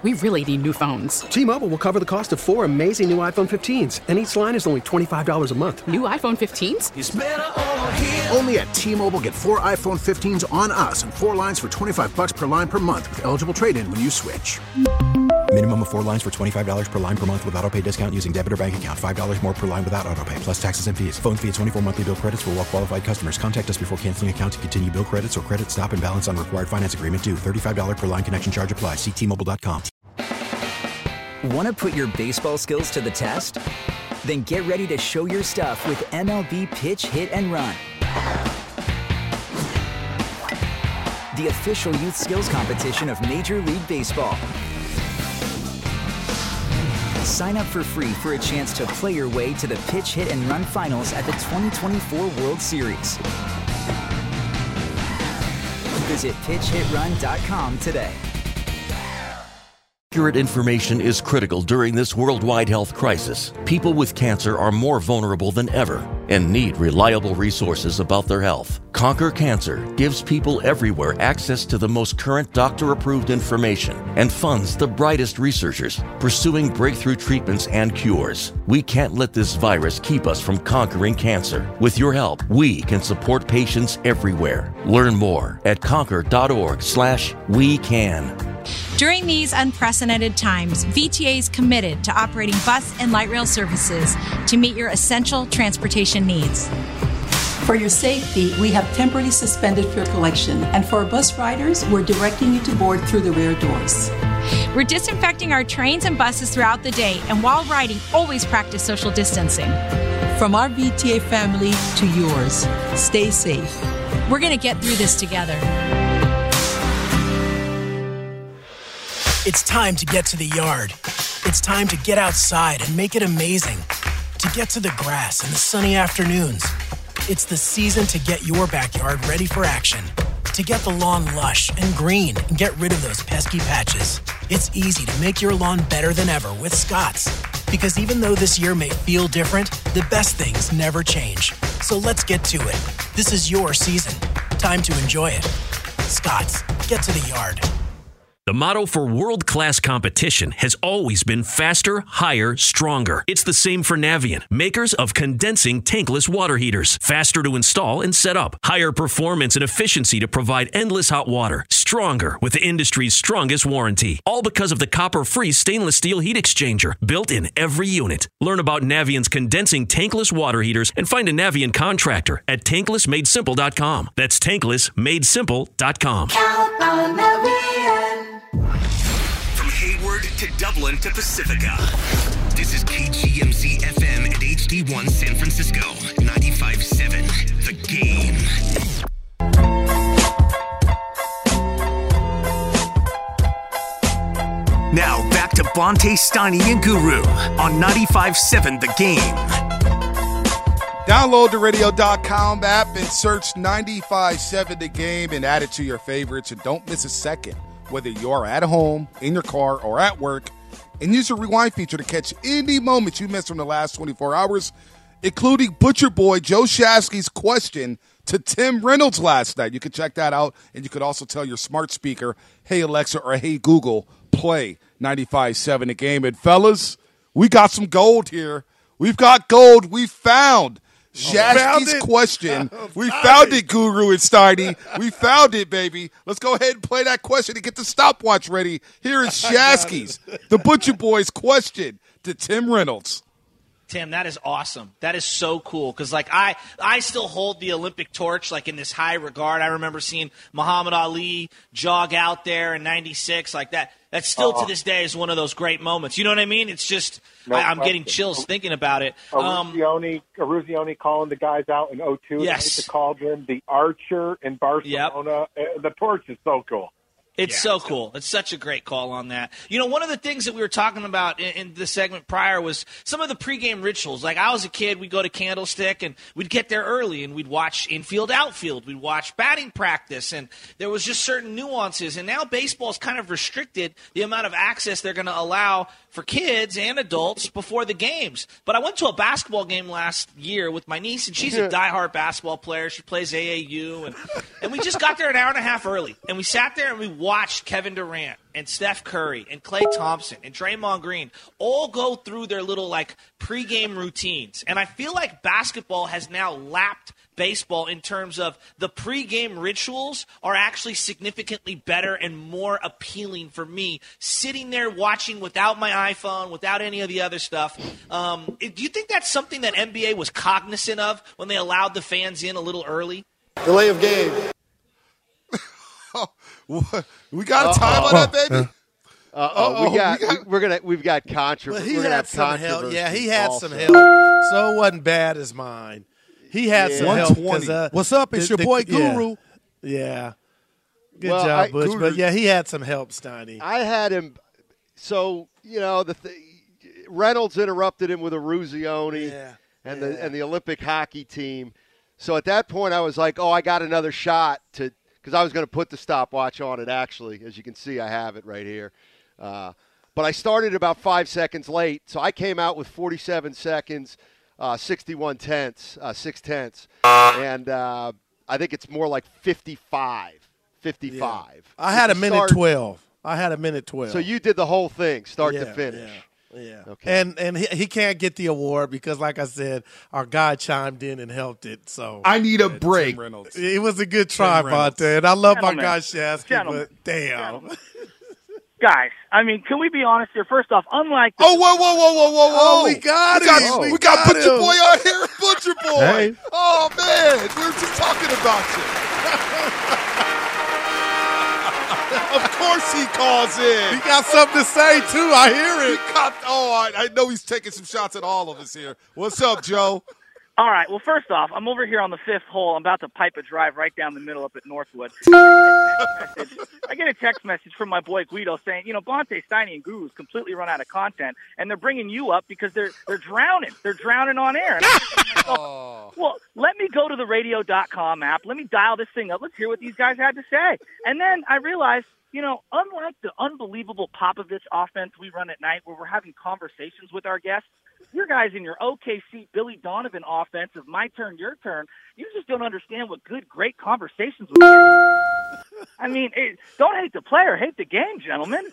We really need new phones. T-Mobile will cover the cost of 4 amazing new iPhone 15s, and each line is only $25 a month. New iPhone 15s? It's better over here. Only at T-Mobile, get 4 iPhone 15s on us and 4 lines for $25 per line per month with eligible trade-in when you switch. Minimum of 4 lines for $25 per line per month with autopay discount using debit or bank account. $5 more per line without autopay, plus taxes and fees. Phone fee at 24 monthly bill credits for well-qualified customers. Contact us before canceling account to continue bill credits or credit stop and balance on required finance agreement due. $35 per line connection charge applies. See T-Mobile.com. Want to put your baseball skills to the test? Then get ready to show your stuff with MLB Pitch, Hit, and Run. The official youth skills competition of Major League Baseball. Sign up for free for a chance to play your way to the Pitch, Hit, and Run finals at the 2024 World Series. Visit pitchhitrun.com today. Accurate information is critical during this worldwide health crisis. People with cancer are more vulnerable than ever and need reliable resources about their health. Conquer Cancer gives people everywhere access to the most current doctor-approved information and funds the brightest researchers pursuing breakthrough treatments and cures. We can't let this virus keep us from conquering cancer. With your help, we can support patients everywhere. Learn more at conquer.org/wecan. During these unprecedented times, VTA is committed to operating bus and light rail services to meet your essential transportation needs. For your safety, we have temporarily suspended fare collection, and for our bus riders, we're directing you to board through the rear doors. We're disinfecting our trains and buses throughout the day, and while riding, always practice social distancing. From our VTA family to yours, stay safe. We're going to get through this together. It's time to get to the yard. It's time to get outside and make it amazing. To get to the grass in the sunny afternoons. It's the season to get your backyard ready for action. To get the lawn lush and green and get rid of those pesky patches. It's easy to make your lawn better than ever with Scotts. Because even though this year may feel different, the best things never change. So let's get to it. This is your season. Time to enjoy it. Scotts, get to the yard. The motto for world-class competition has always been faster, higher, stronger. It's the same for Navien, makers of condensing tankless water heaters. Faster to install and set up. Higher performance and efficiency to provide endless hot water. Stronger with the industry's strongest warranty. All because of the copper-free stainless steel heat exchanger built in every unit. Learn about Navien's condensing tankless water heaters and find a Navien contractor at tanklessmadesimple.com. That's tanklessmadesimple.com. Count on Navien. From Hayward to Dublin to Pacifica, this is KGMZ FM and HD1 San Francisco, 95.7, The Game. Now back to Bonte, Steiny, and Guru on 95.7 The Game. Download the radio.com app and search 95.7 The Game and add it to your favorites, and don't miss a second. Whether you're at home, in your car, or at work, and use your rewind feature to catch any moments you missed from the last 24 hours, including Butcher Boy Joe Shasky's question to Tim Reynolds last night. You can check that out, and you could also tell your smart speaker, hey Alexa or hey Google, play 95.7 The Game. And fellas, we got some gold here. We've got gold. We found Shasky's question. We found it, Guru and Steiny. We found it, baby. Let's go ahead and play that question and get the stopwatch ready. Here is Shasky's, the Butcher Boy's question to Tim Reynolds. Tim, that is awesome. That is so cool because, like, I still hold the Olympic torch, like, in this high regard. I remember seeing Muhammad Ali jog out there in '96 like that. That still to this day is one of those great moments. You know what I mean? It's just I'm getting chills thinking about it. Eruzione calling the guys out in 2002. Yes. The Cauldron, the Archer in Barcelona. Yep. The torch is so cool. It's so cool. It's such a great call on that. You know, one of the things that we were talking about in the segment prior was some of the pregame rituals. Like, I was a kid, we'd go to Candlestick, and we'd get there early, and we'd watch infield, outfield. We'd watch batting practice, and there was just certain nuances. And now baseball's kind of restricted the amount of access they're going to allow for kids and adults before the games. But I went to a basketball game last year with my niece, and she's a diehard basketball player. She plays AAU, and we just got there an hour and a half early. And we sat there and we watched Kevin Durant and Steph Curry and Klay Thompson and Draymond Green all go through their little like pregame routines. And I feel like basketball has now lapped baseball in terms of the pregame rituals are actually significantly better and more appealing for me sitting there watching without my iPhone, without any of the other stuff. Do you think that's something that NBA was cognizant of when they allowed the fans in a little early? Delay of game. We got a time on that, baby? We've got controversy. He had some help. Yeah, he had some help. So it wasn't bad as mine. He had some help. What's up? It's your boy Guru. Yeah. Good job, Butch. But yeah, he had some help, Steiny. I had him. So Reynolds interrupted him with a Ruzioni and the Olympic hockey team. So at that point, I was like, I got another shot because I was going to put the stopwatch on it. Actually, as you can see, I have it right here. But I started about 5 seconds late, so I came out with 47 seconds. 61 tenths, 6 tenths, and I think it's more like 55. Yeah. I had a minute 12. So you did the whole thing, start to finish. Yeah. Okay. And he can't get the award because, like I said, our guy chimed in and helped it. So I need a break. It was a good try, Vontae, and I love my guy Shasky, but damn. Guys, I mean, can we be honest here? First off, unlike whoa! We got him. We got Butcher Boy out here, Butcher Boy. Hey. Oh man, we were just talking about you. Of course he calls in. He got something to say too. I hear it. I know he's taking some shots at all of us here. What's up, Joe? All right, well, first off, I'm over here on the 5th hole. I'm about to pipe a drive right down the middle up at Northwood. I get a text message from my boy Guido saying, Bonte, Steiny, and Guru's completely run out of content, and they're bringing you up because they're drowning. They're drowning on air. And I'm thinking to myself, well, let me go to the radio.com app. Let me dial this thing up. Let's hear what these guys had to say. And then I realized, unlike the unbelievable Popovich offense we run at night where we're having conversations with our guests, your guys in your OKC Billy Donovan offense of my turn, your turn, you just don't understand what great conversations would be. I mean, don't hate the player, hate the game, gentlemen.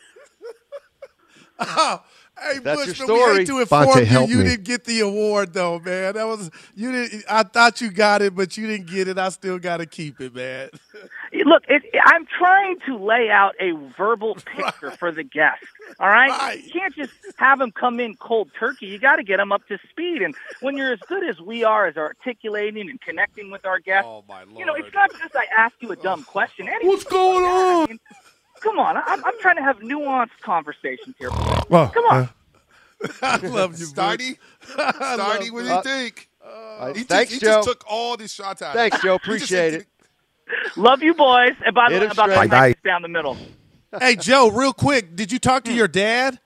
Hey, that's Bush, your story. We hate to inform you didn't get the award, though, man. I thought you got it, but you didn't get it. I still got to keep it, man. Look, I'm trying to lay out a verbal picture for the guest, all right? You can't just have them come in cold turkey. You got to get them up to speed. And when you're as good as we are as articulating and connecting with our guests, it's not just I ask you a dumb question. What's going on? I mean, come on, I'm trying to have nuanced conversations here. Come on. I love you, Steiny. Steiny, what do you think? Thanks, he Joe. just took all these shots out. Thanks, Joe. Appreciate it. Love you, boys. And by the way, about the Bye. down the middle. Hey, Joe, real quick, did you talk to your dad?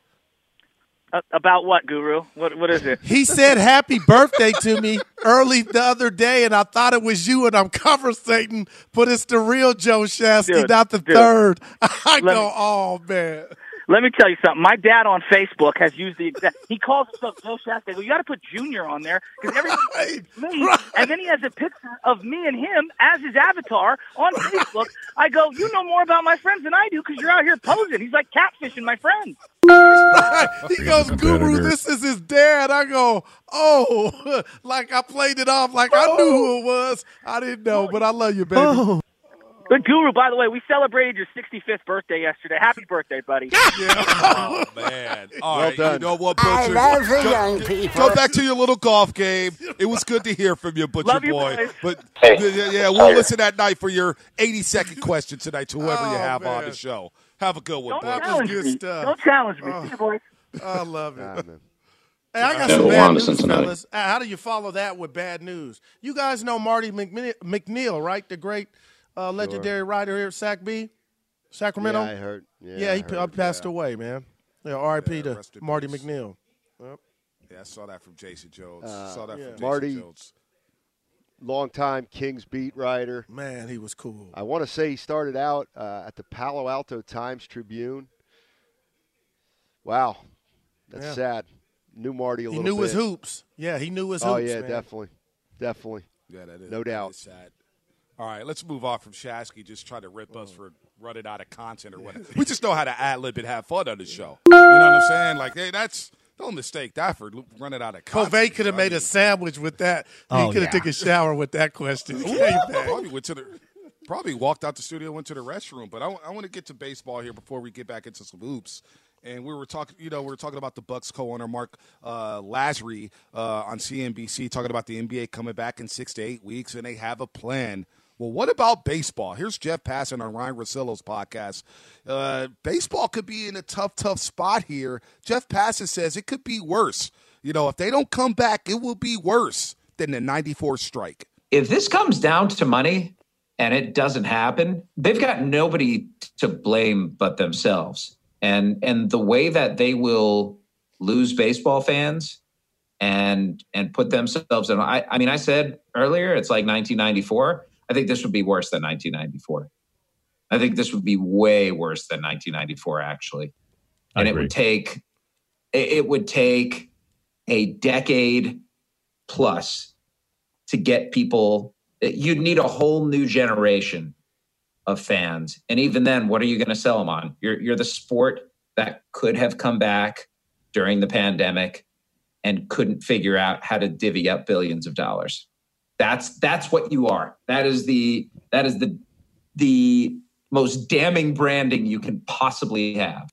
About what, Guru? What is it? He said happy birthday to me early the other day, and I thought it was you, and I'm conversating, but it's the real Joe Shasky, not the third. Oh, man. Let me tell you something. My dad on Facebook has used the exact. He calls himself Joe Shasky. Well, you got to put Junior on there because everything me. And then he has a picture of me and him as his avatar on Facebook. I go, you know more about my friends than I do because you're out here posing. He's like catfishing my friends. He goes, Guru, this is his dad. I go, like I played it off like I knew who it was. I didn't know, but I love you, baby. But Guru, by the way, we celebrated your 65th birthday yesterday. Happy birthday, buddy. Oh, man. All right. Done. You know what, Butcher? I love the young people. Go back to your little golf game. It was good to hear from you, Butcher Love you, Boy. boys. But we'll listen at night for your 80-second question tonight to whoever you have on the show. Have a good one, Don't boy. challenge me. Don't challenge me. See you, boys. I love it. Man. Hey, I got some bad news, fellas. How do you follow that with bad news? You guys know Marty McNeil, right? The great legendary writer here at Sacramento. Yeah, I heard. Yeah, he passed away, man. Yeah, R.I.P. to Marty McNeil. Yep. Yeah, I saw that from Jason Jones. Marty, longtime Kings beat writer. Man, he was cool. I want to say he started out at the Palo Alto Times-Tribune. Wow, that's sad. Knew Marty a little bit. He knew his hoops. Yeah, he knew his hoops. Oh, yeah, man. definitely. Yeah, that is. No doubt. That is sad. All right, let's move on from Shasky just trying to rip us for run it out of content or whatever. We just know how to ad-lib and have fun on the show. You know what I'm saying? Like, hey, don't mistake that for run it out of content. Covey could have made a sandwich with that. He could have taken a shower with that question. Probably walked out the studio, went to the restroom. But I want to get to baseball here before we get back into some hoops. And we were talking about the Bucks co-owner Mark Lasry on CNBC, talking about the NBA coming back in 6 to 8 weeks, and they have a plan. Well, what about baseball? Here's Jeff Passan on Ryan Russillo's podcast. Baseball could be in a tough spot here. Jeff Passan says it could be worse. If they don't come back, it will be worse than the 94 strike. If this comes down to money and it doesn't happen, they've got nobody to blame but themselves. And the way that they will lose baseball fans and put themselves in, I said earlier, it's like 1994. I think this would be worse than 1994. I think this would be way worse than 1994, actually. And it would take a decade plus to get people. You'd need a whole new generation of fans. And even then, what are you going to sell them on? You're the sport that could have come back during the pandemic and couldn't figure out how to divvy up billions of dollars. That's what you are. That is the most damning branding you can possibly have.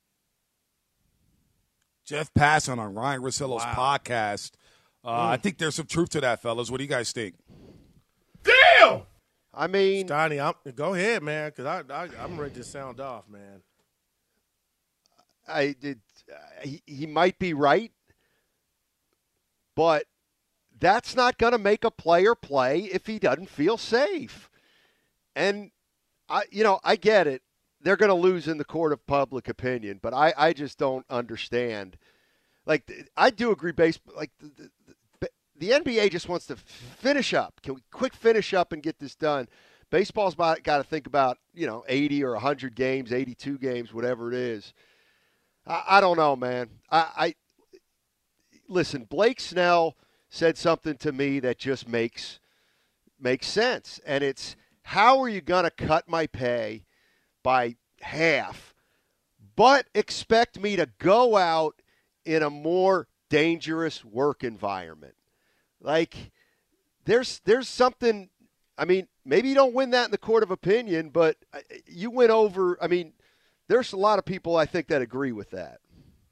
Jeff Passan on Ryan Russillo's podcast. I think there's some truth to that, fellas. What do you guys think? Damn! I mean, Stoney, go ahead, man, because I'm ready to sound off, man. He might be right, but that's not going to make a player play if he doesn't feel safe. And I get it. They're going to lose in the court of public opinion, but I just don't understand. Like, I do agree, like the NBA just wants to finish up. Can we quick finish up and get this done? Baseball's got to think about 80 or 100 games, 82 games, whatever it is. I don't know, man. I listen. Blake Snell said something to me that just makes sense, and it's, how are you going to cut my pay by half, but expect me to go out in a more dangerous work environment? Like, there's something. I mean, maybe you don't win that in the court of opinion, but you went over. I mean, there's a lot of people I think that agree with that.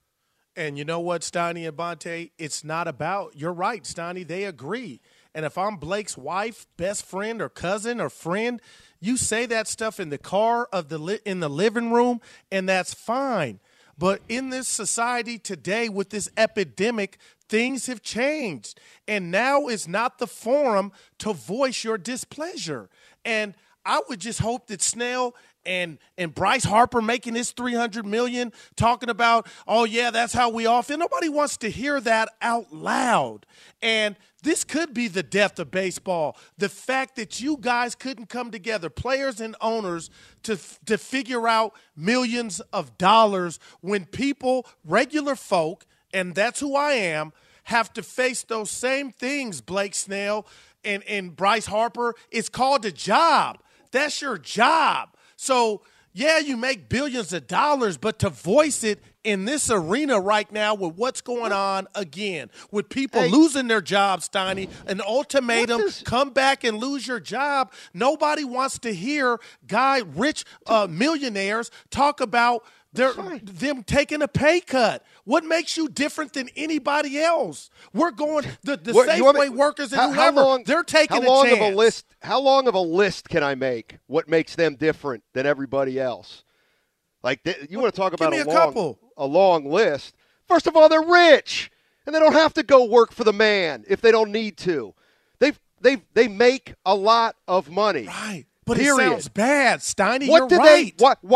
And you know what, Stoney and Bonte? It's not about – you're right, Stoney. They agree. And if I'm Blake's wife, best friend, or cousin, or friend, you say that stuff in the car, in the living room, and that's fine. But in this society today with this epidemic, things have changed. And now is not the forum to voice your displeasure. And I would just hope that Snell and Bryce Harper making his $300 million, talking about, oh, yeah, that's how we all feel. Nobody wants to hear that out loud. And this could be the death of baseball. The fact that you guys couldn't come together, players and owners, to figure out millions of dollars when people, regular folk, and that's who I am, have to face those same things, Blake Snell and Bryce Harper. It's called a job. That's your job. So, yeah, you make billions of dollars, but to voice it in this arena right now with what's going on again, with people losing their jobs, Stoney, an ultimatum, come back and lose your job. Nobody wants to hear rich millionaires talk about them taking a pay cut. What makes you different than anybody else? We're going the Safeway workers and whoever, they're taking a chance. How long of a list can I make? What makes them different than everybody else? Like, you want to talk about a long list? First of all, they're rich, and they don't have to go work for the man if they don't need to. They make a lot of money. Right. But it sounds bad, Steiny. You're right.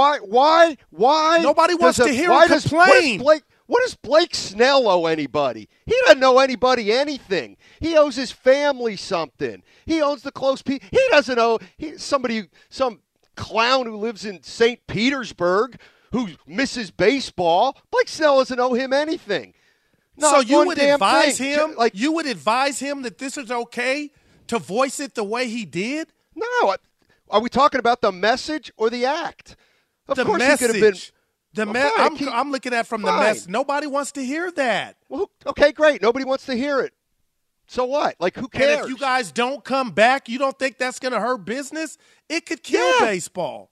Why? Nobody wants to hear a complaint. What does Blake Snell owe anybody? He doesn't owe anybody anything. He owes his family something. He owes the close people. He doesn't owe some clown who lives in St. Petersburg who misses baseball. Blake Snell doesn't owe him anything. So you would advise him? You would advise him that this is okay to voice it the way he did? No. Are we talking about the message or the act? the course message. he could have been. I'm looking at from the mess. Nobody wants to hear that. Well, okay, great. Nobody wants to hear it. So what? Like, who cares? And if you guys don't come back, you don't think that's going to hurt business? It could kill baseball.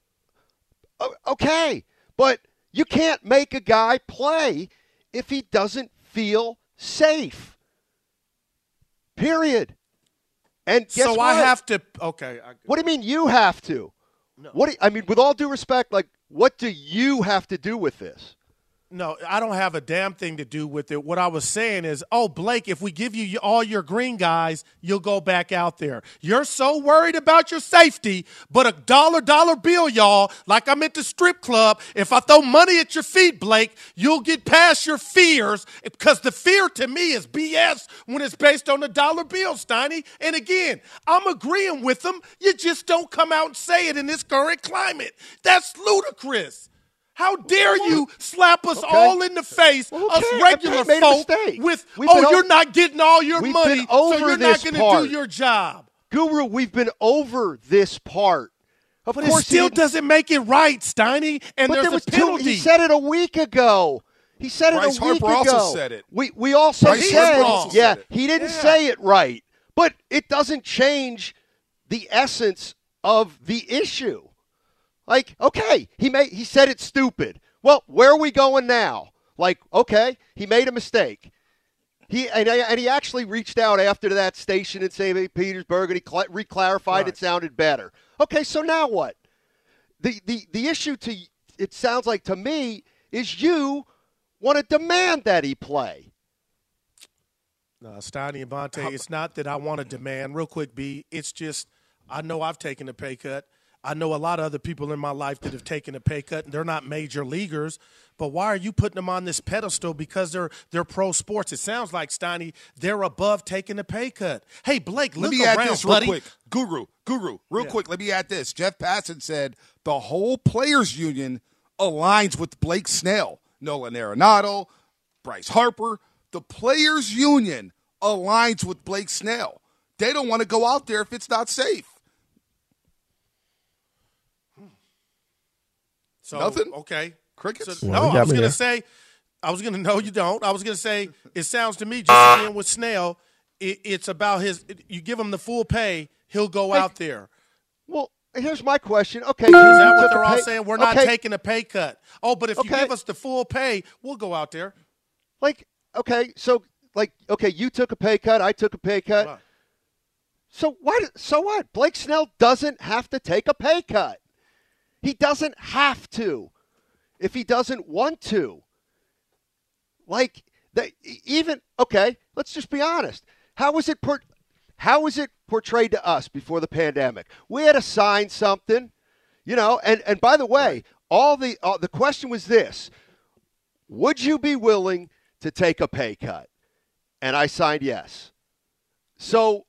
Okay, but you can't make a guy play if he doesn't feel safe. Period. And guess so what? I have to. Okay. What do you mean you have to? No. I mean, with all due respect, like, what do you have to do with this? No, I don't have a damn thing to do with it. What I was saying is, Blake, if we give you all your green guys, you'll go back out there. You're so worried about your safety, but a dollar bill, y'all, like I'm at the strip club. If I throw money at your feet, Blake, you'll get past your fears, because the fear to me is BS when it's based on a dollar bill, Steiny. And again, I'm agreeing with them. You just don't come out and say it in this current climate. That's ludicrous. How dare you slap us all in the face, us regular folk, with, you're not getting all your money, so you're not going to do your job. Guru, we've been over this part. Of but course it still doesn't make it right, Steiny, and there's a penalty. He said it a week ago. He said Bryce it a week Harper ago. also said it. We also Bryce said, Harper also said it. He didn't say it right. But it doesn't change the essence of the issue. Like, okay, he said it's stupid. Well, where are we going now? Like, okay, he made a mistake. He actually reached out after that station in St. Petersburg, and he re-clarified it sounded better. Okay, so now what? The issue it sounds like to me is you want to demand that he play. No, Steiny and Bonte, it's not that I want to demand. Real quick, B, it's just I know I've taken a pay cut. I know a lot of other people in my life that have taken a pay cut, and they're not major leaguers. But why are you putting them on this pedestal because they're pro sports? It sounds like, Steiny, they're above taking a pay cut. Hey, Blake, look around, buddy. Let me add this real quick. Guru, real quick, let me add this. Jeff Passan said the whole players' union aligns with Blake Snell, Nolan Arenado, Bryce Harper. The players' union aligns with Blake Snell. They don't want to go out there if it's not safe. So, nothing? Okay. Crickets? So, no, I was going to say, no, you don't. I was going to say, it sounds to me, just again with Snell, it's about you give him the full pay, he'll go out there. Well, here's my question. Okay. Is that what they're all saying? We're not taking a pay cut. Oh, but if you give us the full pay, we'll go out there. Like, okay, so, you took a pay cut, I took a pay cut. Right. So what? Blake Snell doesn't have to take a pay cut. He doesn't have to if he doesn't want to. Let's just be honest. How was it portrayed to us before the pandemic? We had to sign something, and by the way, the question was this: would you be willing to take a pay cut? And I signed yes. So,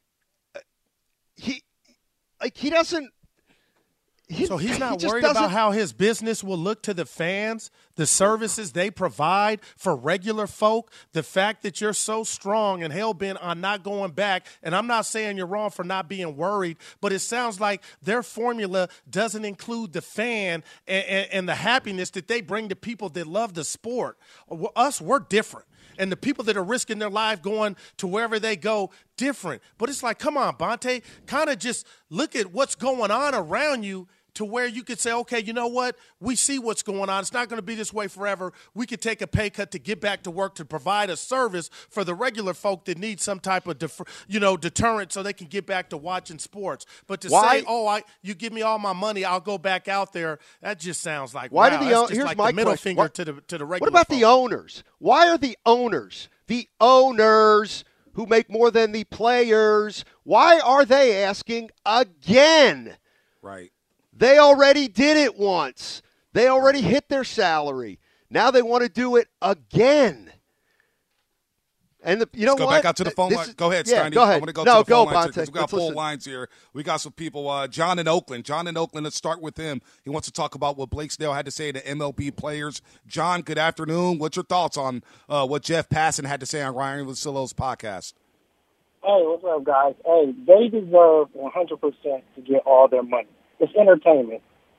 he doesn't. So he's not worried about how his business will look to the fans, the services they provide for regular folk, the fact that you're so strong and hell-bent on not going back. And I'm not saying you're wrong for not being worried, but it sounds like their formula doesn't include the fan and the happiness that they bring to people that love the sport. We're different. And the people that are risking their life going to wherever they go, different. But it's like, come on, Bonte, kind of just look at what's going on around you to where you could say, okay, you know what? We see what's going on. It's not going to be this way forever. We could take a pay cut to get back to work to provide a service for the regular folk that need some type of deterrent so they can get back to watching sports. But to say, you give me all my money, I'll go back out there, that just sounds like, why wow, do that's just here's like my the middle question. finger to the regular What about folk. the owners? Why are the owners who make more than the players, why are they asking again? Right. They already did it once. They already hit their salary. Now they want to do it again. And Let's go back out to the phone line. Go ahead, Steiny. Go ahead. I'm going to go to the phone lines here, because we got full lines here. We got some people. John in Oakland. Let's start with him. He wants to talk about what Blake Snell had to say to MLB players. John, good afternoon. What's your thoughts on what Jeff Passan had to say on Ryan Russillo's podcast? Hey, what's up, guys? Hey, they deserve 100% to get all their money. It's entertainment.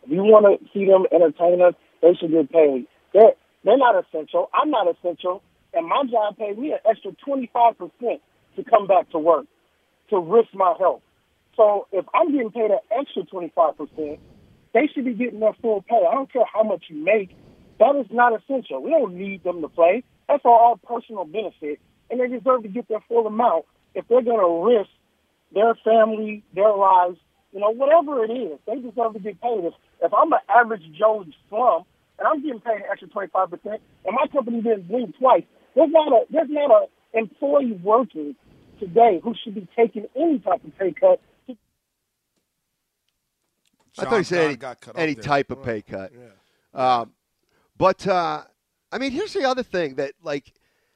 If you want to see them entertain us, they should get paid. They're not essential. I'm not essential. And my job paid me an extra 25% to come back to work, to risk my health. So if I'm getting paid an extra 25%, they should be getting their full pay. I don't care how much you make. That is not essential. We don't need them to play. That's for our personal benefit, and they deserve to get their full amount if they're going to risk their family, their lives, whatever it is. They deserve to get paid. If I'm an average Joe slum and I'm getting paid an extra 25%, and my company didn't blink twice, there's not a employee working today who should be taking any type of pay cut. I thought he said any type of pay cut. Yeah. But here's the other thing that, like,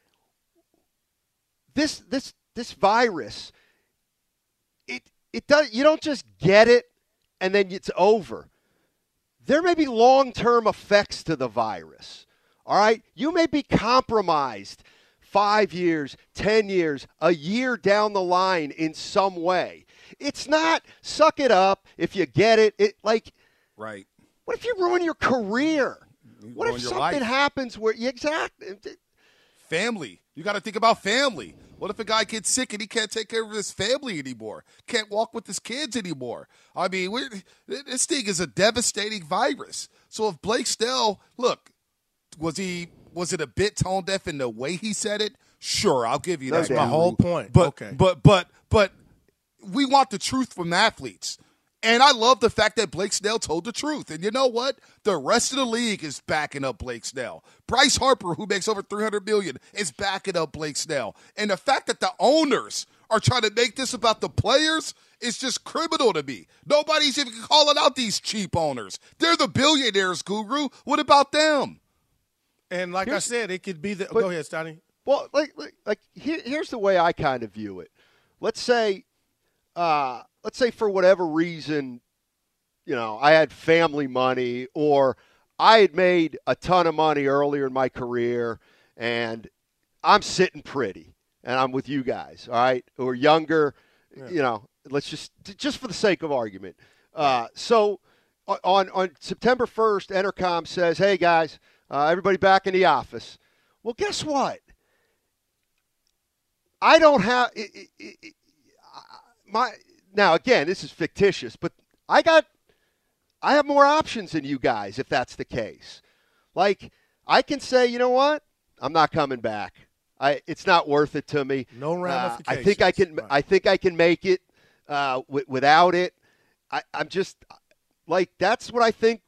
this virus, it does. You don't just get it and then it's over. There may be long-term effects to the virus. All right, you may be compromised 5 years, 10 years, a year down the line in some way. It's not suck it up if you get it. Right. What if you ruin your career? What if something happens where exactly family? You got to think about family. What if a guy gets sick and he can't take care of his family anymore? Can't walk with his kids anymore? I mean, this thing is a devastating virus. So if Blake Snell, look, was it a bit tone deaf in the way he said it? Sure, I'll give you that. That's my whole point. But we want the truth from athletes. And I love the fact that Blake Snell told the truth. And you know what? The rest of the league is backing up Blake Snell. Bryce Harper, who makes over $300 million, is backing up Blake Snell. And the fact that the owners are trying to make this about the players is just criminal to me. Nobody's even calling out these cheap owners. They're the billionaires, Guru. What about them? And like I said, it could be the – go ahead, Stoney. Well, here's the way I kind of view it. Let's say for whatever reason, I had family money or I had made a ton of money earlier in my career and I'm sitting pretty and I'm with you guys, all right, who are younger, let's just for the sake of argument. So on September 1st, Entercom says, hey, guys, everybody back in the office. Well, guess what? I don't have now, again, this is fictitious, but I have more options than you guys if that's the case. Like, I can say, you know what? I'm not coming back. It's not worth it to me. No ramifications. I think I can make it without it. I'm just like, that's what I think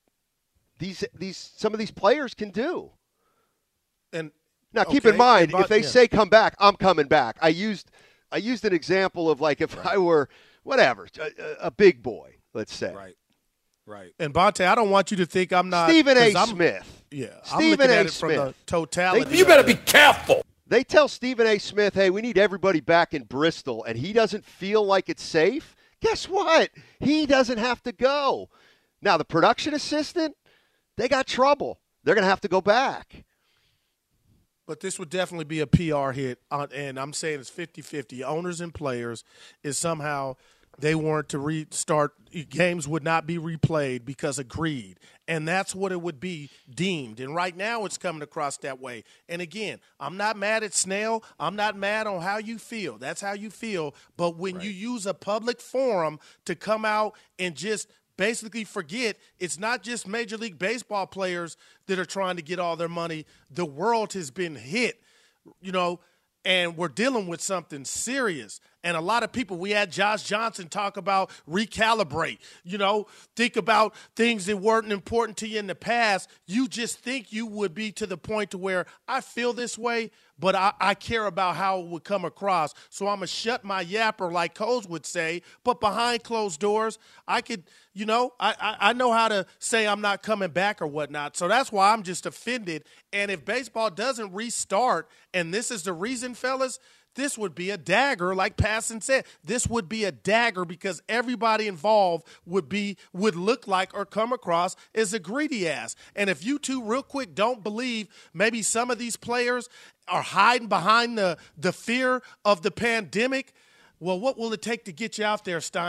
some of these players can do. And now, keep in mind, if they say come back, I'm coming back. I used an example of, like, if I were, whatever, a big boy, let's say. Right. And, Bonte, I don't want you to think I'm not – Stephen A. Smith. Yeah. Stephen I'm looking A. at it Smith. from the totality. You better be careful. They tell Stephen A. Smith, hey, we need everybody back in Bristol, and he doesn't feel like it's safe. Guess what? He doesn't have to go. Now, the production assistant, they got trouble. They're going to have to go back. But this would definitely be a PR hit, and I'm saying it's 50-50. Owners and players is somehow they weren't to restart. Games would not be replayed because of greed, and that's what it would be deemed. And right now it's coming across that way. And, again, I'm not mad at Snell. I'm not mad on how you feel. That's how you feel. But when you use a public forum to come out and just – basically forget it's not just Major League Baseball players that are trying to get all their money. The world has been hit, and we're dealing with something serious. And a lot of people, we had Josh Johnson talk about recalibrate, think about things that weren't important to you in the past. You just think you would be to the point to where I feel this way, but I care about how it would come across. So I'm going to shut my yapper, like Coles would say, but behind closed doors, I could, I know how to say I'm not coming back or whatnot. So that's why I'm just offended. And if baseball doesn't restart, and this is the reason, fellas, this would be a dagger, like Passon said. This would be a dagger because everybody involved would look like or come across as a greedy ass. And if you two real quick don't believe maybe some of these players are hiding behind the fear of the pandemic, well, what will it take to get you out there, Steiny?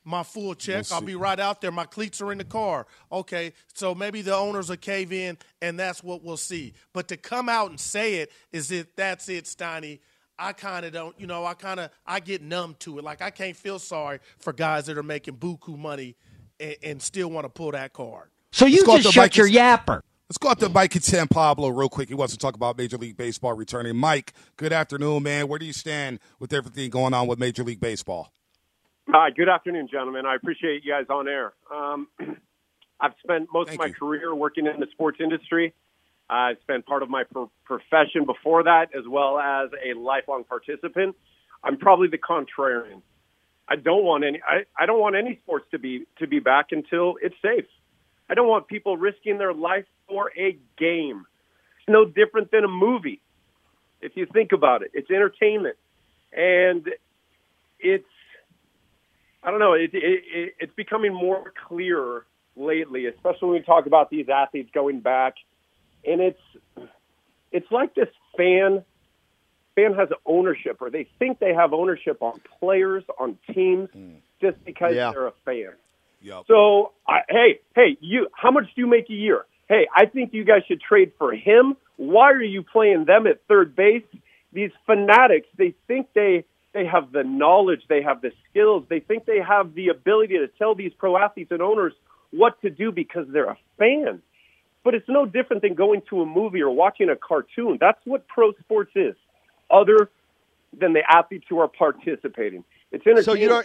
my full check. I'll be right out there. My cleats are in the car. Okay, so maybe the owners will cave in, and that's what we'll see. But to come out and say it is it that's it, Steiny. I kind of don't, I get numb to it. Like, I can't feel sorry for guys that are making buku money and still want to pull that card. So you just shut your yapper. Let's go out to Mike in San Pablo real quick. He wants to talk about Major League Baseball returning. Mike, good afternoon, man. Where do you stand with everything going on with Major League Baseball? Hi, good afternoon, gentlemen. I appreciate you guys on air. I've spent most of my career working in the sports industry. I've spent part of my profession before that, as well as a lifelong participant. I'm probably the contrarian. I don't want any sports to be back until it's safe. I don't want people risking their life for a game. It's no different than a movie. If you think about it, it's entertainment, and it's becoming more clear lately, especially when we talk about these athletes going back. And it's like this fan has ownership, or they think they have ownership on players, on teams, just because they're a fan. Yep. So, hey, you, how much do you make a year? Hey, I think you guys should trade for him. Why are you playing them at third base? These fanatics, they think they have the knowledge, they have the skills, they think they have the ability to tell these pro athletes and owners what to do because they're a fan. But it's no different than going to a movie or watching a cartoon. That's what pro sports is, other than the athletes who are participating. It's entertainment.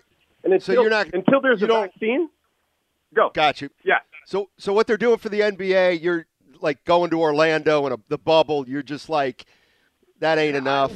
Until there's a vaccine, go. Got you. Yeah. So what they're doing for the NBA, you're like going to Orlando and the bubble. You're just like, that ain't enough.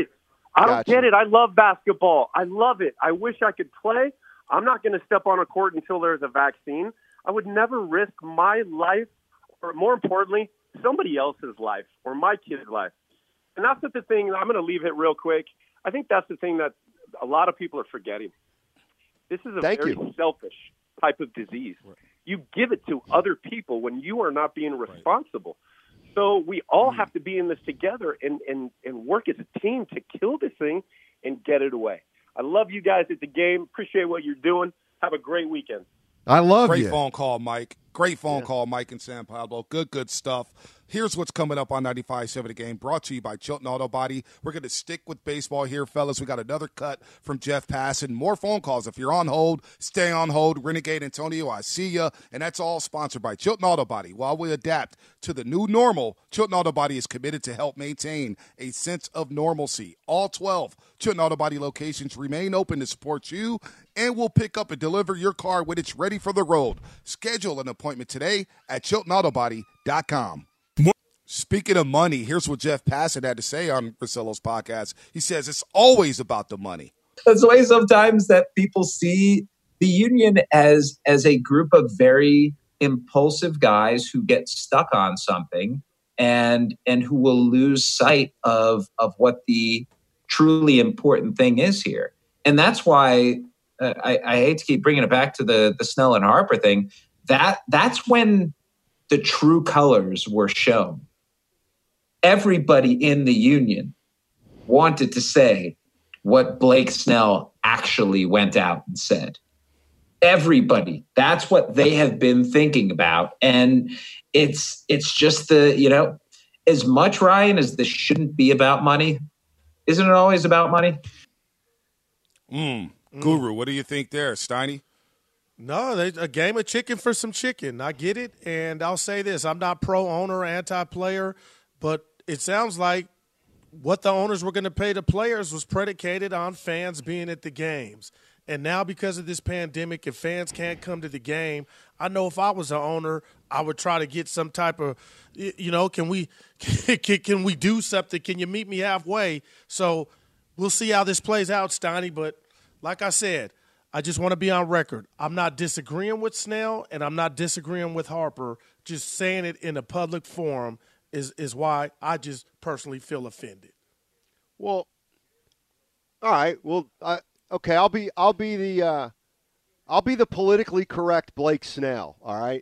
I don't get it. I love basketball. I love it. I wish I could play. I'm not going to step on a court until there's a vaccine. I would never risk my life, or more importantly, somebody else's life or my kid's life. And that's the thing. I'm going to leave it real quick. I think that's the thing that a lot of people are forgetting. This is a very selfish type of disease. You give it to other people when you are not being responsible. So we all have to be in this together and work as a team to kill this thing and get it away. I love you guys at the game. Appreciate what you're doing. Have a great weekend. I love you. Great phone call, Mike. Great phone call, Mike in San Pablo. Good stuff. Here's what's coming up on 95.7 The Game, brought to you by Chilton Auto Body. We're going to stick with baseball here, fellas. We got another cut from Jeff Passan. More phone calls. If you're on hold, stay on hold. Renegade Antonio, I see ya. And that's all sponsored by Chilton Auto Body. While we adapt to the new normal, Chilton Auto Body is committed to help maintain a sense of normalcy. All 12 Chilton Auto Body locations remain open to support you, and we'll pick up and deliver your car when it's ready for the road. Schedule an appointment today at ChiltonAutoBody.com. Speaking of money, here's what Jeff Passan had to say on Russillo's podcast. He says it's always about the money. That's the way sometimes that people see the union as a group of very impulsive guys who get stuck on something and who will lose sight of what the truly important thing is here. And that's why I hate to keep bringing it back to the Snell and Harper thing. That's when the true colors were shown. Everybody in the union wanted to say what Blake Snell actually went out and said. Everybody. That's what they have been thinking about. And it's just as much, Ryan, as this shouldn't be about money, isn't it always about money? Guru, what do you think there, Steiny? No, a game of chicken for some chicken. I get it. And I'll say this. I'm not pro-owner or anti-player, but it sounds like what the owners were going to pay the players was predicated on fans being at the games. And now because of this pandemic, if fans can't come to the game, I know if I was an owner, I would try to get some type of, can we do something? Can you meet me halfway? So we'll see how this plays out, Steiny. But like I said, I just want to be on record. I'm not disagreeing with Snell, and I'm not disagreeing with Harper. Just saying it in a public forum is why I just personally feel offended. Well, all right. Well, okay. I'll be the politically correct Blake Snell. All right.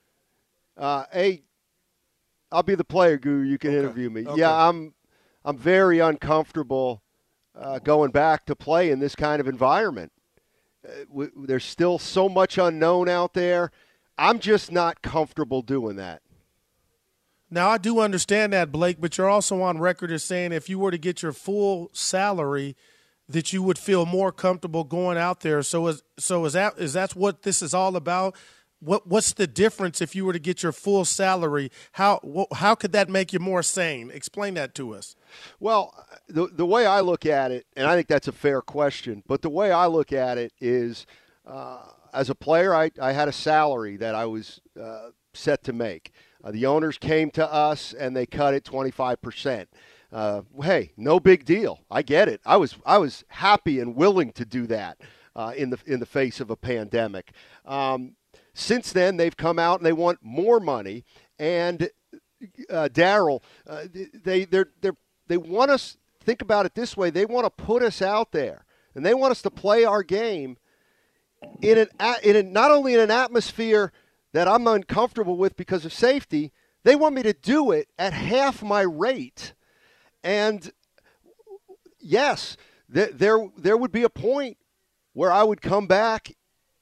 I'll be the player guru. You can interview me. Okay. Yeah, I'm very uncomfortable going back to play in this kind of environment. There's still so much unknown out there. I'm just not comfortable doing that. Now, I do understand that, Blake, but you're also on record as saying if you were to get your full salary, that you would feel more comfortable going out there. So is that what this is all about? What's the difference if you were to get your full salary? How could that make you more sane? Explain that to us. Well, the way I look at it, and I think that's a fair question, but the way I look at it is as a player, I had a salary that I was set to make. The owners came to us and they cut it 25%. Hey, no big deal. I get it. I was happy and willing to do that in the face of a pandemic. Since then, they've come out and they want more money. And Daryl, they want us. Think about it this way: they want to put us out there, and they want us to play our game not only in an atmosphere that I'm uncomfortable with because of safety. They want me to do it at half my rate. And yes, there would be a point where I would come back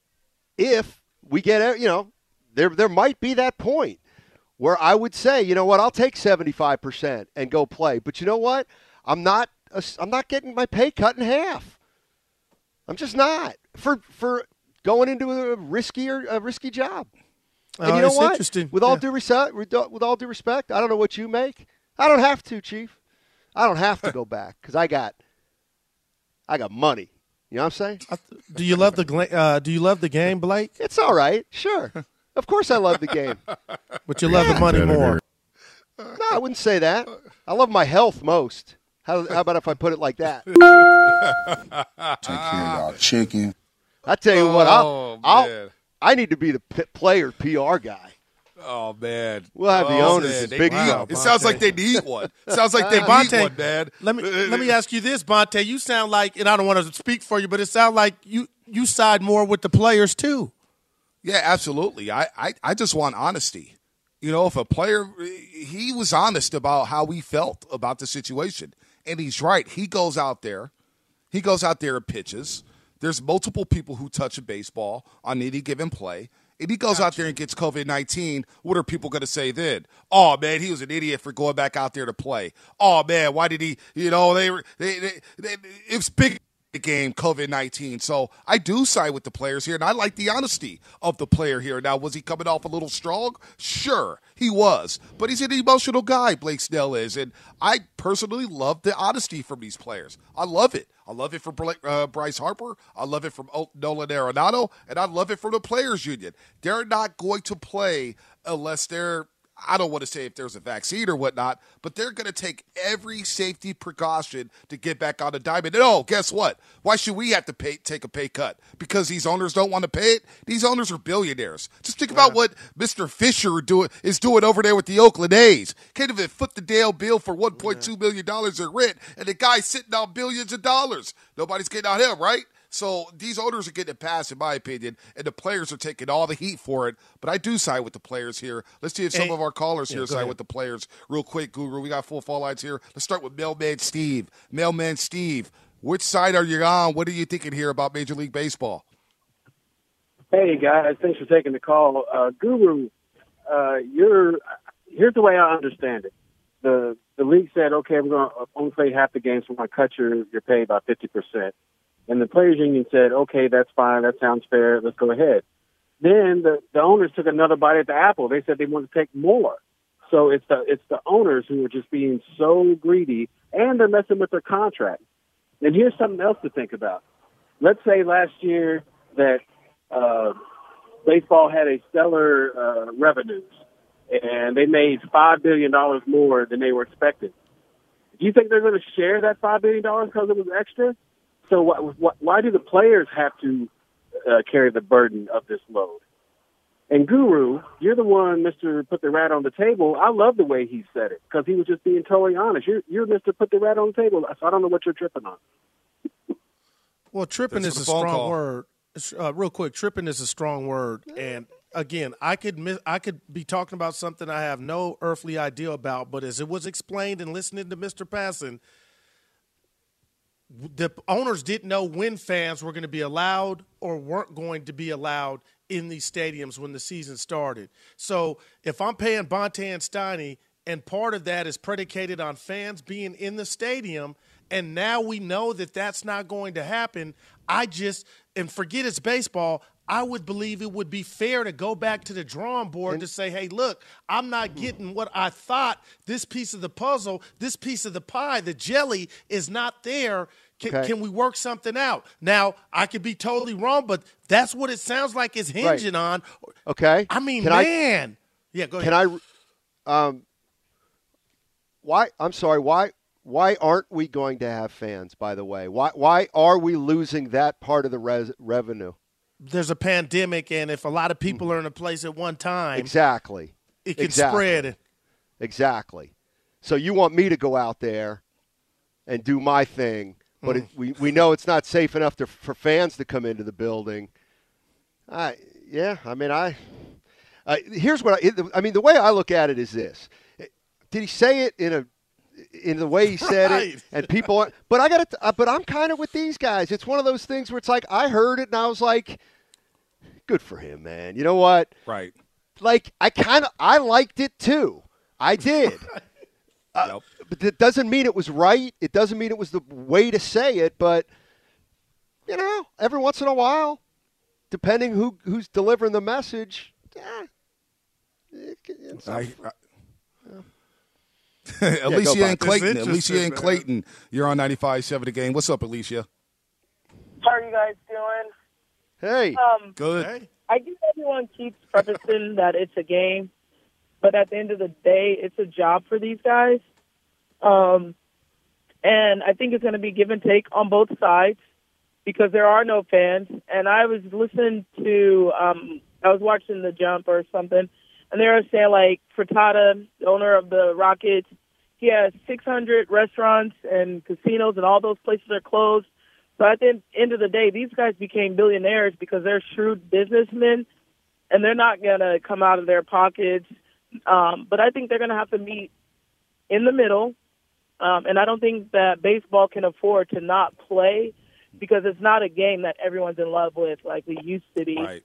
if we get, there might be that point where I would say, you know what, I'll take 75% and go play. But you know what? I'm not getting my pay cut in half. I'm just not for going into a risky job. And you know what? With all due respect, I don't know what you make. I don't have to, Chief. I don't have to go back because I got money. You know what I'm saying? Do you love the game, Blake? It's all right. Sure. Of course I love the game. But you love the money more. No, I wouldn't say that. I love my health most. How about if I put it like that? Take care of y'all chicken. I tell you what, I need to be the player PR guy. Oh, man. We'll have the owners as big deal. It sounds like they need one. Sounds like they need one, man. Let me ask you this, Bonte. You sound like, and I don't want to speak for you, but it sounds like you side more with the players too. Yeah, absolutely. I just want honesty. If a player, he was honest about how he felt about the situation. And he's right. He goes out there and pitches. There's multiple people who touch a baseball on any given play. And he goes out there and gets COVID-19, what are people going to say then? Oh, man, he was an idiot for going back out there to play. Oh, man, why did he, it was big game, COVID-19. So I do side with the players here, and I like the honesty of the player here. Now, was he coming off a little strong? Sure, he was. But he's an emotional guy, Blake Snell is. And I personally love the honesty from these players. I love it. I love it from Bryce Harper. I love it from Nolan Arenado. And I love it from the Players Union. They're not going to play unless I don't want to say if there's a vaccine or whatnot, but they're going to take every safety precaution to get back on the diamond. And guess what? Why should we have to take a pay cut? Because these owners don't want to pay it? These owners are billionaires. Just think about what Mr. Fisher is doing over there with the Oakland A's. Can't even foot the Dale bill for $1.2 million in rent, and the guy's sitting on billions of dollars. Nobody's getting on him, right? So these owners are getting it passed, in my opinion, and the players are taking all the heat for it. But I do side with the players here. Let's see if some of our callers here side with the players. Real quick, Guru, we got full phone lines here. Let's start with Mailman Steve. Mailman Steve, which side are you on? What are you thinking here about Major League Baseball? Hey, guys. Thanks for taking the call. Guru, here's the way I understand it. The league said, okay, we're going to only play half the games, so we're going to cut your pay by 50%. And the Players Union said, okay, that's fine. That sounds fair. Let's go ahead. Then the owners took another bite at the apple. They said they want to take more. So it's the owners who are just being so greedy, and they're messing with their contract. And here's something else to think about. Let's say last year that baseball had a stellar revenues, and they made $5 billion more than they were expecting. Do you think they're going to share that $5 billion because it was extra? So why do the players have to carry the burden of this load? And Guru, you're the one, Mr. Put the Rat on the Table. I love the way he said it because he was just being totally honest. You're Mr. Put the Rat on the Table. So I don't know what you're tripping on. Well, tripping is a strong word. Real quick, tripping is a strong word. And, again, I could be talking about something I have no earthly idea about, but as it was explained and listening to Mr. Passon, the owners didn't know when fans were going to be allowed or weren't going to be allowed in these stadiums when the season started. So if I'm paying Bonte and Steiny, and part of that is predicated on fans being in the stadium, and now we know that that's not going to happen, and forget it's baseball, I would believe it would be fair to go back to the drawing board to say, hey, look, I'm not getting what I thought. This piece of the puzzle, this piece of the pie, the jelly is not there. Can we work something out? Now, I could be totally wrong, but that's what it sounds like it's hinging on. Okay. I mean, man. Yeah, go ahead. Why aren't we going to have fans, by the way? Why are we losing that part of the revenue? There's a pandemic, and if a lot of people are in a place at one time, exactly, it can spread. Exactly. So you want me to go out there and do my thing, but we know it's not safe enough for fans to come into the building. Here's what the way I look at it is this. Did he say it in the way he said it, and people – but I'm kind of with these guys. It's one of those things where it's like I heard it, and I was like, good for him, man. You know what? Right. Like, I liked it too. I did. But it doesn't mean it was right. It doesn't mean it was the way to say it, but, every once in a while, depending who's delivering the message, Alicia and Clayton. You're on 95.7 The Game. What's up, Alicia? How are you guys doing? Hey. Good. Hey. I guess everyone keeps prefacing that it's a game, but at the end of the day, it's a job for these guys. And I think it's going to be give and take on both sides because there are no fans. And I was listening to, I was watching The Jump or something, and they were saying, like, Frittata, the owner of the Rockets, he has 600 restaurants and casinos, and all those places are closed. So at the end of the day, these guys became billionaires because they're shrewd businessmen, and they're not going to come out of their pockets. But I think they're going to have to meet in the middle, and I don't think that baseball can afford to not play because it's not a game that everyone's in love with like we used to be. Right.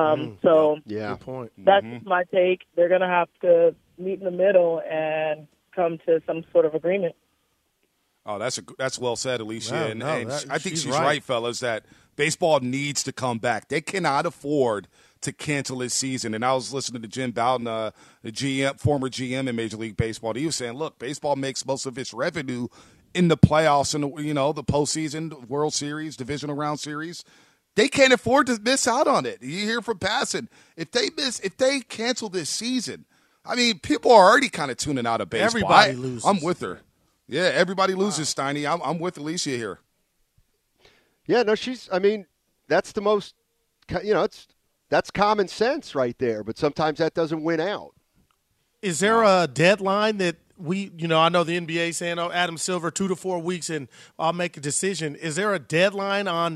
So good point. That's my take. They're going to have to meet in the middle and come to some sort of agreement. Oh, that's well said, Alicia. I think she's right, fellas, that baseball needs to come back. They cannot afford to cancel this season. And I was listening to Jim Bowden, the former GM in Major League Baseball. He was saying, look, baseball makes most of its revenue in the playoffs and the postseason, World Series, divisional round series. They can't afford to miss out on it. You hear from Passan. If they cancel this season, I mean, people are already kind of tuning out of baseball. Everybody loses. I'm with her. Yeah, everybody loses, Steiny. I'm with Alicia here. Yeah, no, that's the most, that's common sense right there, but sometimes that doesn't win out. Is there a deadline that I know the NBA saying, Adam Silver, 2 to 4 weeks and I'll make a decision. Is there a deadline on,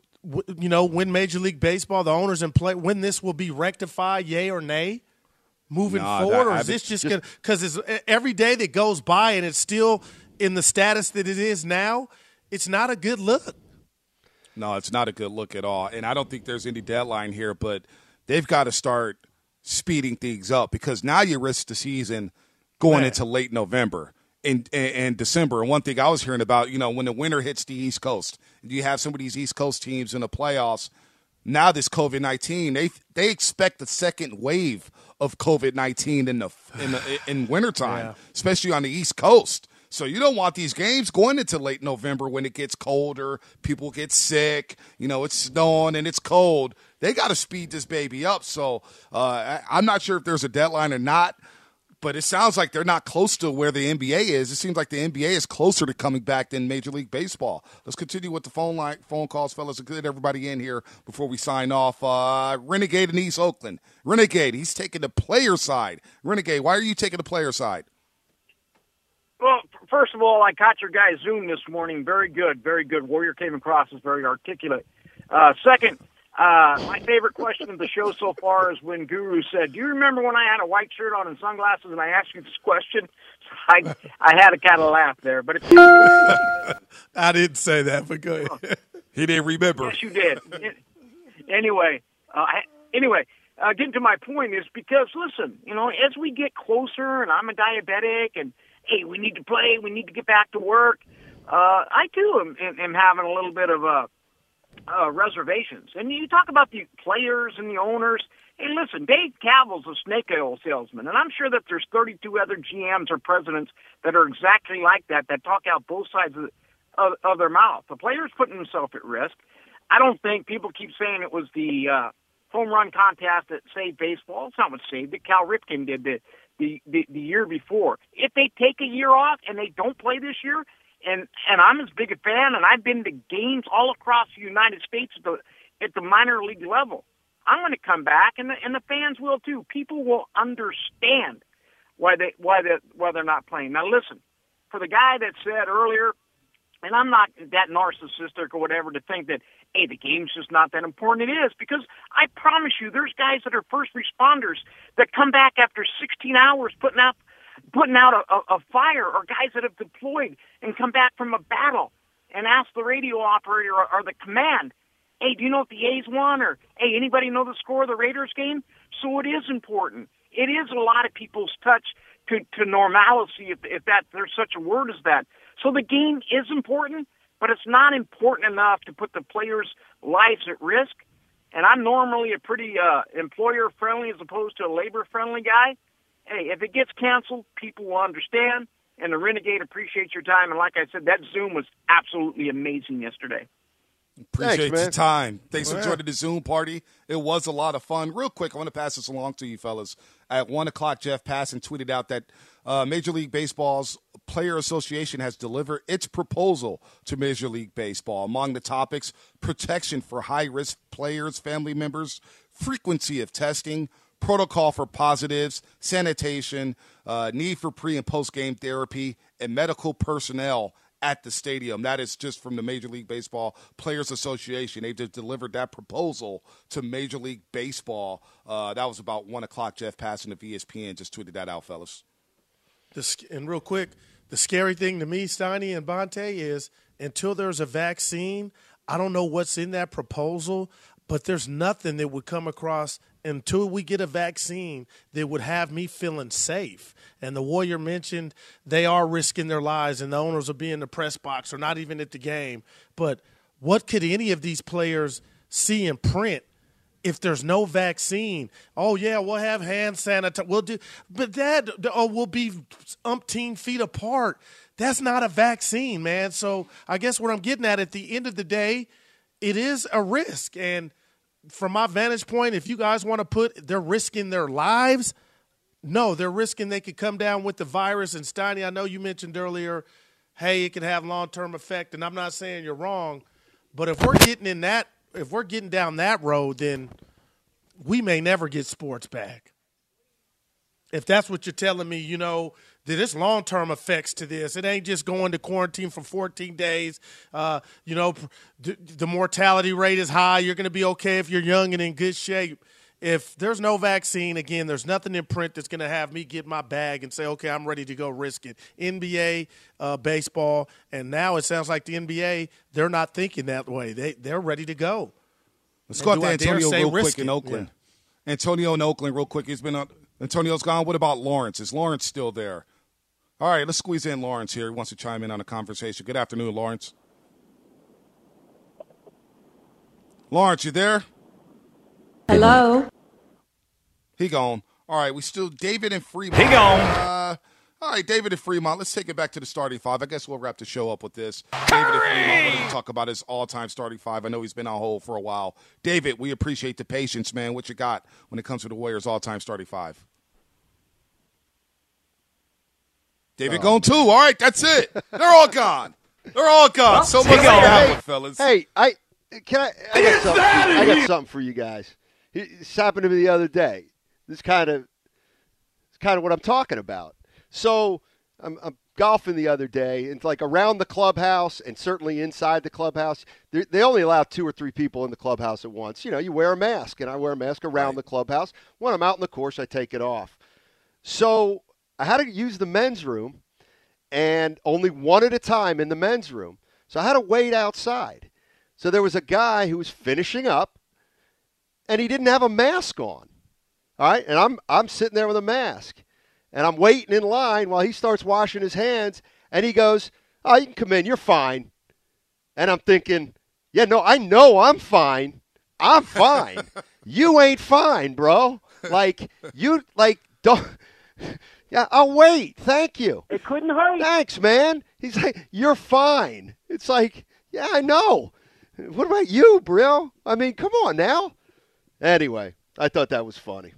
when Major League Baseball, the owners and play, when this will be rectified, yay or nay? Moving forward, or is this just going to – because it's every day that goes by and it's still in the status that it is now, it's not a good look. No, it's not a good look at all. And I don't think there's any deadline here, but they've got to start speeding things up because now you risk the season going into late November and December. And one thing I was hearing about, when the winter hits the East Coast, you have some of these East Coast teams in the playoffs. Now this COVID-19, they expect the second wave of COVID-19 in wintertime, especially on the East Coast. So you don't want these games going into late November when it gets colder, people get sick, it's snowing and it's cold. They got to speed this baby up. So I'm not sure if there's a deadline or not, but it sounds like they're not close to where the NBA is. It seems like the NBA is closer to coming back than Major League Baseball. Let's continue with the phone calls, fellas, and get everybody in here before we sign off. Renegade in East Oakland. Renegade, he's taking the player side. Renegade, why are you taking the player side? Well, first of all, I caught your guys' Zoom this morning. Very good, very good. Warrior came across as very articulate. Second, My favorite question of the show so far is when Guru said, "Do you remember when I had a white shirt on and sunglasses and I asked you this question?" I had to kind of laugh there, but it's I didn't say that, but go ahead. He didn't remember. Yes, you did. Anyway, getting to my point is because, listen, as we get closer, and I'm a diabetic, and hey, we need to play, we need to get back to work. I too am having a little bit of reservations. And you talk about the players and the owners. Hey, listen, Dave Cavill's a snake oil salesman, and I'm sure that there's 32 other GMs or presidents that are exactly like that talk out both sides of their mouth. The player's putting himself at risk. I don't think people keep saying it was the home run contest that saved baseball. It's not what saved it. Cal Ripken did the year before. If they take a year off and they don't play this year, and I'm as big a fan, and I've been to games all across the United States at the minor league level, I'm going to come back, and the fans will too. People will understand why they're not playing. Now, listen, for the guy that said earlier, and I'm not that narcissistic or whatever to think that, hey, the game's just not that important. It is, because I promise you, there's guys that are first responders that come back after 16 hours putting out a fire, or guys that have deployed and come back from a battle and ask the radio operator or the command, hey, do you know if the A's won? Or, hey, anybody know the score of the Raiders game? So it is important. It is a lot of people's touch to normalcy, if there's such a word as that. So the game is important, but it's not important enough to put the players' lives at risk. And I'm normally a pretty employer-friendly as opposed to a labor-friendly guy. Hey, if it gets canceled, people will understand, and the Renegade appreciates your time. And like I said, that Zoom was absolutely amazing yesterday. Appreciate your time. Thanks for joining the Zoom party. It was a lot of fun. Real quick, I want to pass this along to you fellas. At 1 o'clock, Jeff Passan tweeted out that Major League Baseball's Player Association has delivered its proposal to Major League Baseball. Among the topics, protection for high-risk players, family members, frequency of testing, protocol for positives, sanitation, need for pre- and post-game therapy, and medical personnel at the stadium. That is just from the Major League Baseball Players Association. They just delivered that proposal to Major League Baseball. That was about 1 o'clock. Jeff Passan of ESPN just tweeted that out, fellas. And real quick, the scary thing to me, Steiny and Bonte, is until there's a vaccine, I don't know what's in that proposal, but there's nothing that would come across until we get a vaccine that would have me feeling safe. And the Warrior mentioned they are risking their lives, and the owners will be in the press box or not even at the game. But what could any of these players see in print if there's no vaccine? Oh, yeah, we'll have hand sanitizer. We'll do, but that will be umpteen feet apart. That's not a vaccine, man. So I guess what I'm getting at the end of the day, it is a risk. And from my vantage point, if you guys want to put they're risking their lives, no, they're risking they could come down with the virus. And Steiny, I know you mentioned earlier, hey, it can have long-term effect, and I'm not saying you're wrong, but if we're getting down that road, then we may never get sports back. If that's what you're telling me, that there's long-term effects to this. It ain't just going to quarantine for 14 days. The mortality rate is high. You're going to be okay if you're young and in good shape. If there's no vaccine, again, there's nothing in print that's going to have me get my bag and say, okay, I'm ready to go risk it. NBA, baseball, and now it sounds like the NBA, they're not thinking that way. They're ready to go. Let's go out to Antonio real quick in Oakland. Yeah. Antonio in Oakland real quick. Antonio's gone. What about Lawrence? Is Lawrence still there? All right, let's squeeze in Lawrence here. He wants to chime in on the conversation. Good afternoon, Lawrence. Lawrence, you there? Hello. He gone. All right, we still David and Fremont. He gone. All right, David and Fremont. Let's take it back to the starting five. I guess we'll wrap the show up with this. David and Fremont, we'll talk about his all-time starting five. I know he's been on hold for a while. David, we appreciate the patience, man. What you got when it comes to the Warriors' all-time starting five? David gone too. All right, that's it. They're all gone. They're all gone. So much for that one, fellas. Hey, I got something for you guys. This happened to me the other day. It's kind of what I'm talking about. So I'm golfing the other day. It's like around the clubhouse and certainly inside the clubhouse. They only allow 2 or 3 people in the clubhouse at once. You know, you wear a mask, and I wear a mask around the clubhouse. When I'm out in the course, I take it off. So I had to use the men's room, and only one at a time in the men's room. So I had to wait outside. So there was a guy who was finishing up, and he didn't have a mask on. All right, and I'm sitting there with a mask, and I'm waiting in line while he starts washing his hands, and he goes, "Oh, you can come in, you're fine." And I'm thinking, yeah, no, I know I'm fine. I'm fine. You ain't fine, bro. Like, don't. Yeah, I'll wait. Thank you. It couldn't hurt. Thanks, man. He's like, you're fine. It's like, yeah, I know. What about you, bro? I mean, come on now. Anyway, I thought that was funny.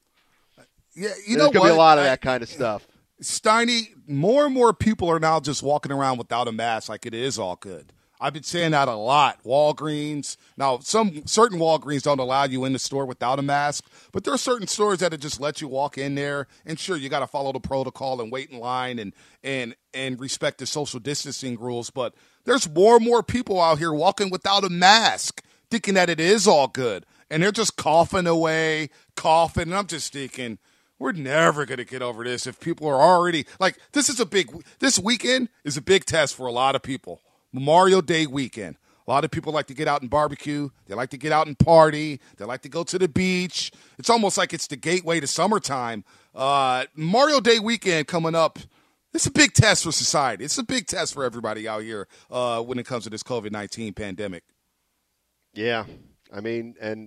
Yeah, There's going to be a lot of that kind of stuff. Steiny, more and more people are now just walking around without a mask like it is all good. I've been saying that a lot. Walgreens. Now, certain Walgreens don't allow you in the store without a mask, but there are certain stores that just let you walk in there. And sure, you got to follow the protocol and wait in line and respect the social distancing rules. But there's more and more people out here walking without a mask, thinking that it is all good. And they're just coughing away, coughing. And I'm just thinking, we're never going to get over this if people are already like, this weekend is a big test for a lot of people. Memorial Day weekend. A lot of people like to get out and barbecue. They like to get out and party. They like to go to the beach. It's almost like it's the gateway to summertime. Memorial Day weekend coming up. It's a big test for society. It's a big test for everybody out here when it comes to this COVID-19 pandemic. Yeah. I mean, and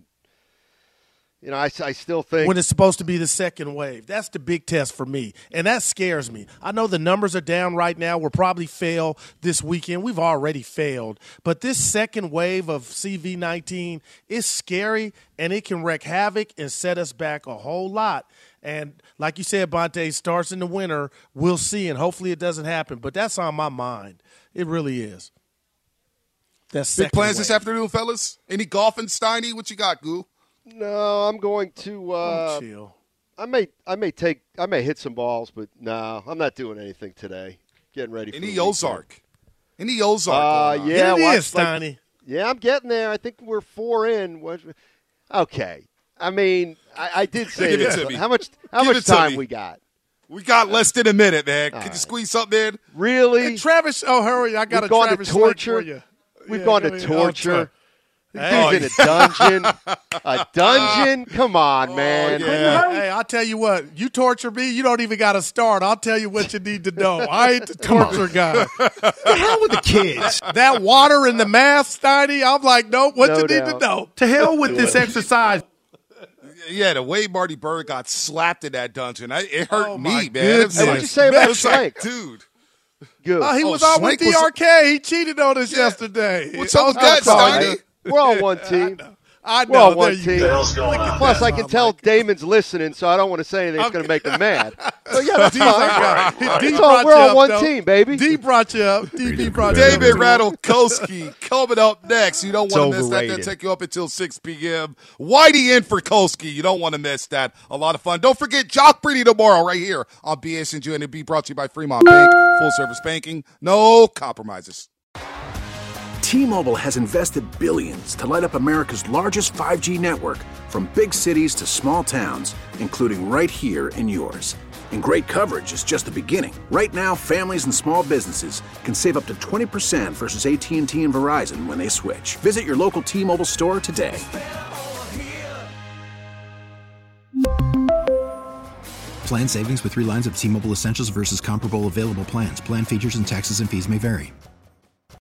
you know, I still think when it's supposed to be the second wave, that's the big test for me, and that scares me. I know the numbers are down right now. We'll probably fail this weekend. We've already failed, but this second wave of CV-19 is scary, and it can wreak havoc and set us back a whole lot. And like you said, Bonte, starts in the winter. We'll see, and hopefully it doesn't happen. But that's on my mind. It really is. That's big plans this afternoon, fellas. Any golfing, Steiny? What you got, Goo? No, I'm going to. Chill. I may hit some balls, but no, I'm not doing anything today. Getting ready for any Ozark. Any Ozark? Yeah, it is, Steiny. Yeah, I'm getting there. I think we're 4 in. Okay. I mean, I did say Give this. It to me. How much time we got? We got less than a minute, man. Can you squeeze something in? Really? Hey, Travis, hurry! I got We've a gone Travis to torture. for you. We've gone to torture. Hey. Dude's in a dungeon. A dungeon? Come on, man. Yeah. Hey, I'll tell you what. You torture me, you don't even got to start. I'll tell you what you need to know. I ain't the torture guy. The hell with the kids. That water in the mask, Steiny, I'm like, nope, what you need to know. To hell with this exercise. Yeah, the way Marty Bird got slapped in that dungeon, it hurt me, man. Hey, what'd you say about Swank? Dude. Good. He was on with DRK. He cheated on us yesterday. What's up with that, Steiny? We're on one team. I know. We're on one team. Plus, I can tell Damon's listening, so I don't want to say anything that's going to make him mad. So, yeah, that's fine. We're on one team, baby. D brought you up. DB brought David Radulkowski coming up next. You don't want to miss that. That'll take you up until 6 p.m. Whitey in for Kolsky. You don't want to miss that. A lot of fun. Don't forget Jock Brady tomorrow right here on BSNG and be brought to you by Fremont Bank. Full service banking. No compromises. T-Mobile has invested billions to light up America's largest 5G network, from big cities to small towns, including right here in yours. And great coverage is just the beginning. Right now, families and small businesses can save up to 20% versus AT&T and Verizon when they switch. Visit your local T-Mobile store today. Plan savings with 3 lines of T-Mobile Essentials versus comparable available plans. Plan features and taxes and fees may vary.